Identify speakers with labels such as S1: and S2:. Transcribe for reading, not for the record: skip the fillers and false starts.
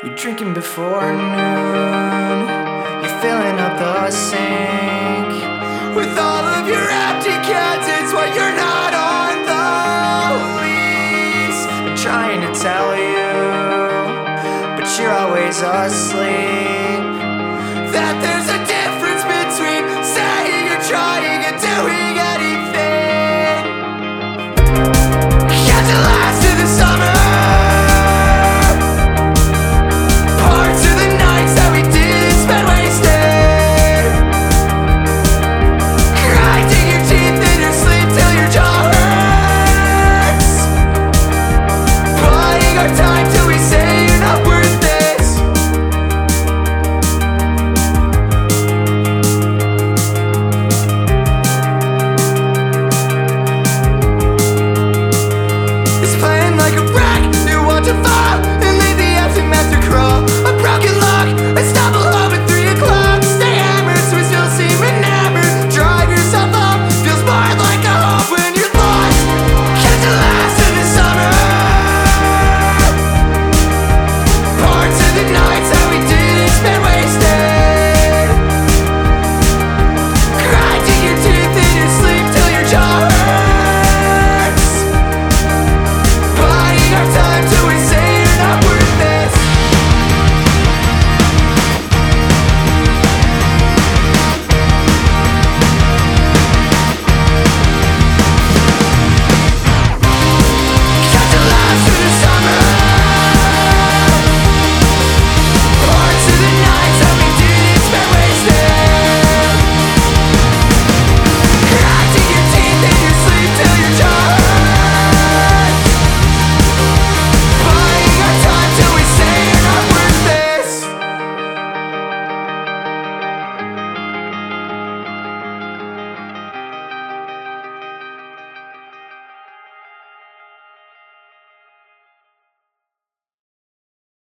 S1: You're drinking before noon. You're filling up the sink with all of your empty cans. It's why you're not on the lease. I'm trying to tell you, but you're always asleep, that